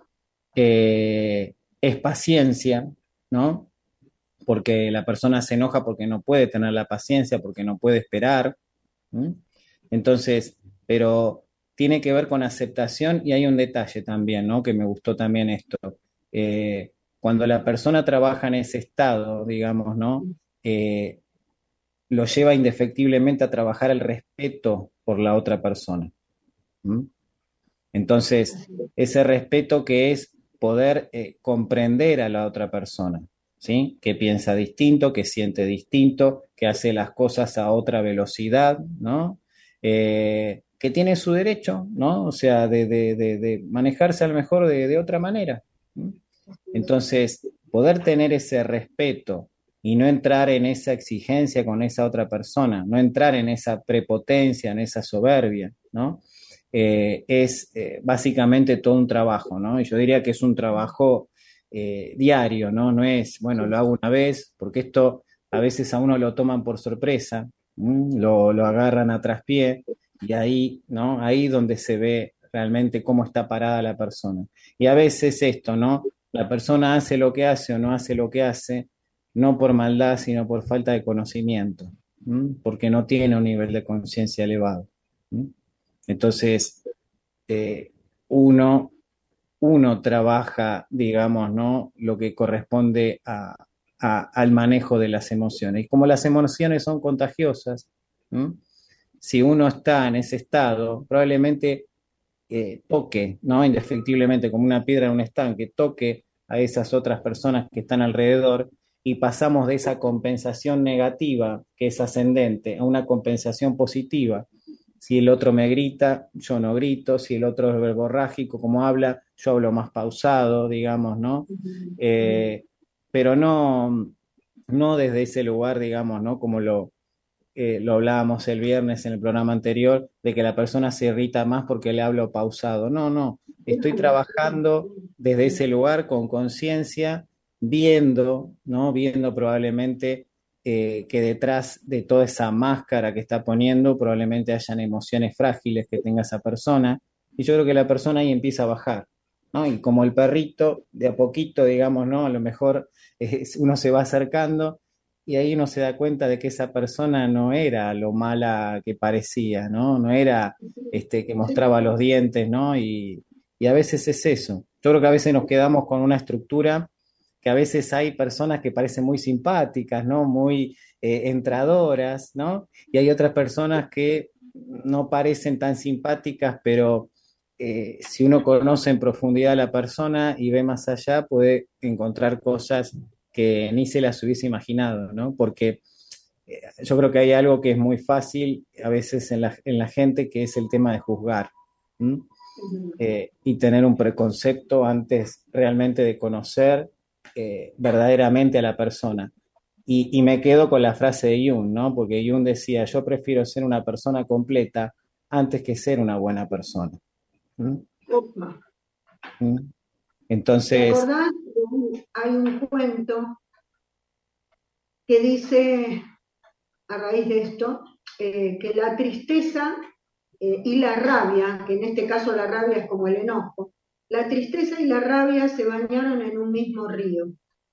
Es paciencia, ¿no? Porque la persona se enoja porque no puede tener la paciencia, porque no puede esperar. ¿Mm? Entonces, pero tiene que ver con aceptación y hay un detalle también, ¿no? Que me gustó también esto. Cuando la persona trabaja en ese estado, digamos, ¿no? Eh, lo lleva indefectiblemente a trabajar el respeto por la otra persona. ¿Mm? Entonces, Así es. ese respeto que es poder comprender a la otra persona, ¿sí? Que piensa distinto, que siente distinto, que hace las cosas a otra velocidad, ¿no? Que tiene su derecho, ¿no? O sea, de manejarse a lo mejor de otra manera. ¿Mm? Entonces, poder tener ese respeto y no entrar en esa exigencia con esa otra persona, no entrar en esa prepotencia, en esa soberbia, ¿no? Es básicamente todo un trabajo, ¿no? Y yo diría que es un trabajo diario, ¿no? No es, bueno, lo hago una vez, porque esto a veces a uno lo toman por sorpresa, lo agarran a traspié y ahí, ¿no? Ahí donde se ve realmente cómo está parada la persona. Y a veces esto, ¿no? La persona hace lo que hace o no hace lo que hace, no por maldad, sino por falta de conocimiento, porque no tiene un nivel de conciencia elevado. ¿Mm? Entonces, eh, uno, uno trabaja, digamos, ¿no? Lo que corresponde al manejo de las emociones. Y como las emociones son contagiosas, ¿m? Si uno está en ese estado, probablemente toque, ¿no? Indefectiblemente, como una piedra en un estanque, toque a esas otras personas que están alrededor y pasamos de esa compensación negativa, que es ascendente, a una compensación positiva. Si el otro me grita, yo no grito. Si el otro es verborrágico, como habla, yo hablo más pausado, digamos, ¿no? Eh, pero no desde ese lugar, digamos, ¿no? Como lo hablábamos el viernes en el programa anterior, de que la persona se irrita más porque le hablo pausado. No, no, estoy trabajando desde ese lugar con conciencia, viendo, ¿no? Viendo probablemente que detrás de toda esa máscara que está poniendo, probablemente hayan emociones frágiles que tenga esa persona. Y yo creo que la persona ahí empieza a bajar, ¿no? Y como el perrito, de a poquito, digamos, ¿no? A lo mejor uno se va acercando y ahí uno se da cuenta de que esa persona no era lo mala que parecía, ¿no? No era que Sí, mostraba los dientes, ¿no? Y a veces es eso. Yo creo que a veces nos quedamos con una estructura que a veces hay personas que parecen muy simpáticas, ¿no? Muy entradoras, ¿no? Y hay otras personas que no parecen tan simpáticas, pero si uno conoce en profundidad a la persona y ve más allá, puede encontrar cosas que ni se las hubiese imaginado, ¿no? Porque yo creo que hay algo que es muy fácil a veces en la gente, que es el tema de juzgar, ¿m? Y tener un preconcepto antes realmente de conocer verdaderamente a la persona. Y me quedo con la frase de Jung, ¿no? Porque Jung decía, yo prefiero ser una persona completa antes que ser una buena persona. ¿M? opa. ¿M? ¿Te Entonces, acordás? Hay un cuento que dice, a raíz de esto, que la tristeza y la rabia, que en este caso la rabia es como el enojo, la tristeza y la rabia se bañaron en un mismo río,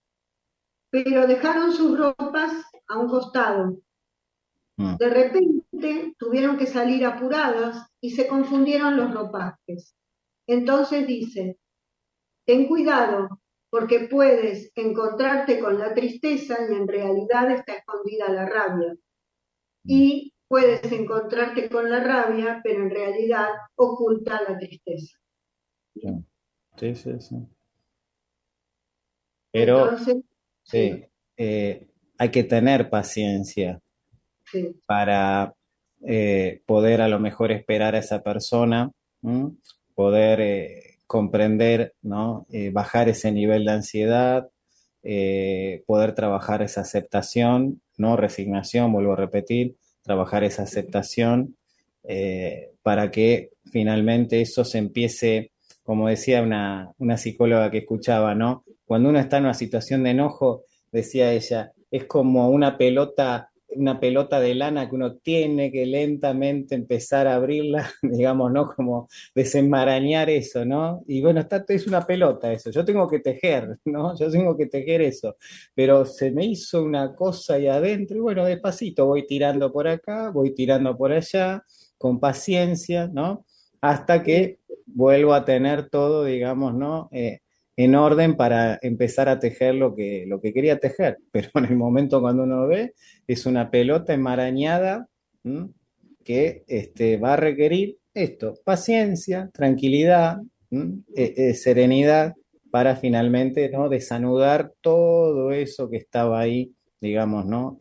pero dejaron sus ropas a un costado. mm, De repente tuvieron que salir apuradas y se confundieron los ropajes. Entonces dice, ten cuidado, porque puedes encontrarte con la tristeza y en realidad está escondida la rabia. mm, Y puedes encontrarte con la rabia, pero en realidad oculta la tristeza. sí, sí, sí, sí. Pero Entonces, sí, sí, hay que tener paciencia Sí. para poder a lo mejor esperar a esa persona, ¿m? Poder comprender, ¿no? Bajar ese nivel de ansiedad, poder trabajar esa aceptación, no resignación, vuelvo a repetir, trabajar esa aceptación para que finalmente eso se empiece, como decía una psicóloga que escuchaba, ¿no? Cuando uno está en una situación de enojo, decía ella, es como una pelota de lana que uno tiene que lentamente empezar a abrirla, digamos, ¿no? Como desenmarañar eso, ¿no? Y bueno, es una pelota eso, yo tengo que tejer, ¿no? Yo tengo que tejer eso, pero se me hizo una cosa ahí adentro y bueno, despacito voy tirando por acá, voy tirando por allá, con paciencia, ¿no? Hasta que vuelvo a tener todo, digamos, ¿no? En orden para empezar a tejer lo que quería tejer, pero en el momento cuando uno ve, es una pelota enmarañada, ¿m? Que va a requerir esto, paciencia, tranquilidad, serenidad, para finalmente, ¿no? Desanudar todo eso que estaba ahí, digamos, ¿no?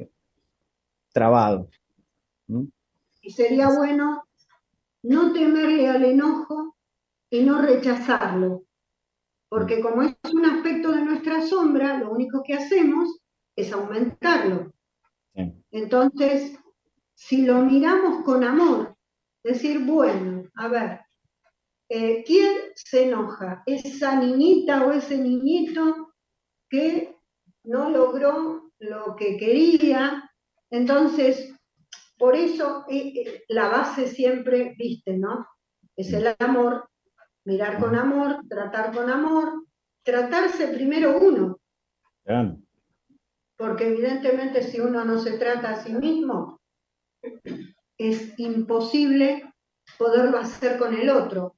Trabado. ¿M? Y sería bueno no temerle al enojo y no rechazarlo, porque como es un aspecto de nuestra sombra, lo único que hacemos es aumentarlo. Sí. Entonces, si lo miramos con amor, decir, bueno, a ver, ¿quién se enoja? ¿Esa niñita o ese niñito que no logró lo que quería? Entonces, por eso la base siempre, viste, ¿no? Es el amor, mirar con amor, tratarse primero uno. Claro. Porque evidentemente si uno no se trata a sí mismo, es imposible poderlo hacer con el otro.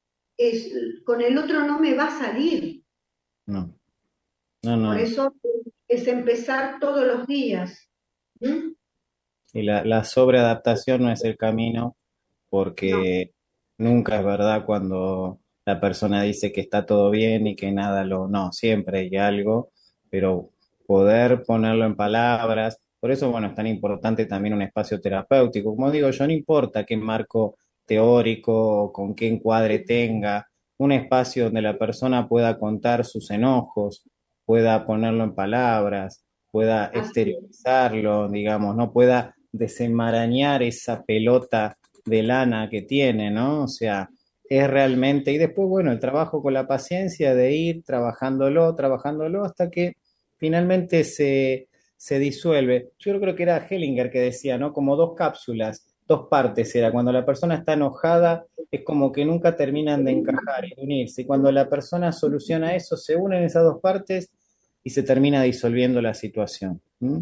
Con el otro no me va a salir. No. No. Por eso es empezar todos los días. ¿Mm? Y la sobreadaptación no es el camino, porque nunca es verdad cuando la persona dice que está todo bien y que nada lo... No, siempre hay algo, pero poder ponerlo en palabras, por eso, bueno, es tan importante también un espacio terapéutico. Como digo, yo no importa qué marco teórico o con qué encuadre tenga, un espacio donde la persona pueda contar sus enojos, pueda ponerlo en palabras, pueda exteriorizarlo, digamos, no pueda desenmarañar esa pelota de lana que tiene, ¿no? O sea, es realmente, y después, bueno, el trabajo con la paciencia de ir trabajándolo hasta que finalmente se disuelve. Yo creo que era Hellinger que decía, ¿no? Como dos cápsulas, dos partes era. Cuando la persona está enojada, es como que nunca terminan de encajar y de unirse. Y cuando la persona soluciona eso, se unen esas dos partes y se termina disolviendo la situación. ¿Mm?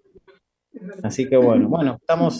Así que bueno, estamos...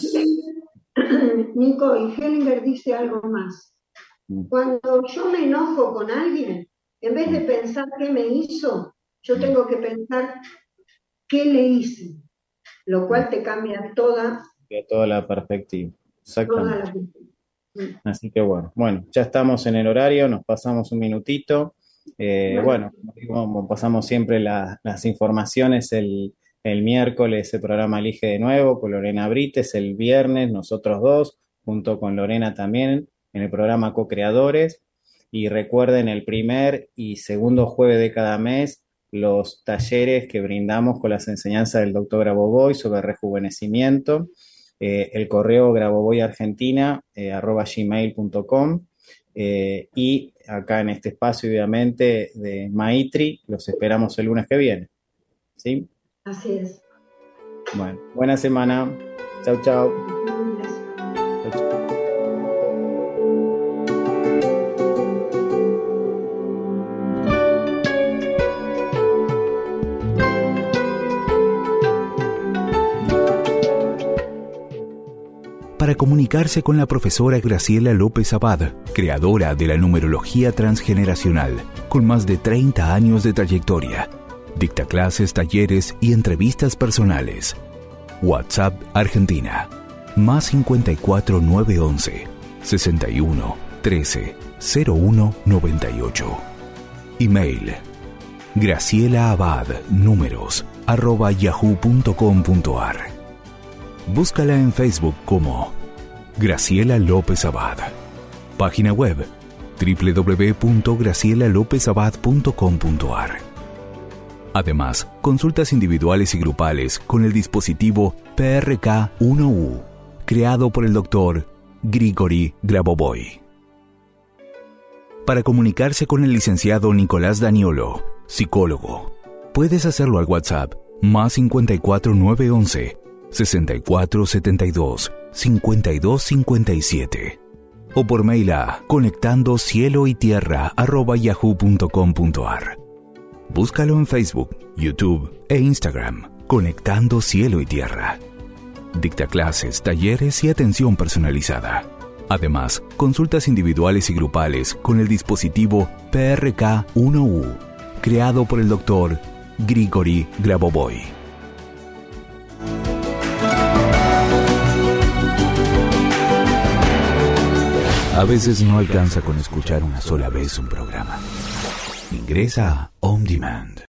Nico, y Hellinger dice algo más. Cuando yo me enojo con alguien, en vez de pensar qué me hizo, yo tengo que pensar qué le hice, lo cual te cambia toda la perspectiva. la Exactamente. Así que bueno, ya estamos en el horario, nos pasamos un minutito. Como digo, pasamos siempre las informaciones el miércoles, el programa Elige de Nuevo con Lorena Brites, el viernes nosotros dos, junto con Lorena también, en el programa Co-Creadores. Y recuerden el primer y segundo jueves de cada mes los talleres que brindamos con las enseñanzas del doctor Grabovoi sobre rejuvenecimiento. El correo gravovoyargentina@gmail.com y acá en este espacio obviamente de Maitri los esperamos el lunes que viene. ¿Sí? Así es. Bueno, buena semana. Chau, chau. Para comunicarse con la profesora Graciela López Abad, creadora de la numerología transgeneracional, con más de 30 años de trayectoria. Dicta clases, talleres y entrevistas personales. WhatsApp Argentina, más 54 911 61 13 01 98. Email, Graciela Abad, números graciela.lopezabad@yahoo.com.ar. Búscala en Facebook como Graciela López Abad. Página web www.gracielalopezabad.com.ar. Además, consultas individuales y grupales con el dispositivo PRK-1U, creado por el Dr. Grigori Grabovoi. Para comunicarse con el licenciado Nicolás Daniolo, psicólogo, puedes hacerlo al WhatsApp más 54 911 6472 5257 o por mail a conectandocieloytierra@yahoo.com.ar. Búscalo en Facebook, YouTube e Instagram, Conectando Cielo y Tierra. Dicta clases, talleres y atención personalizada. Además, consultas individuales y grupales con el dispositivo PRK-1U, creado por el Dr. Grigori Grabovoi. A veces no alcanza con escuchar una sola vez un programa. Ingresa a On Demand.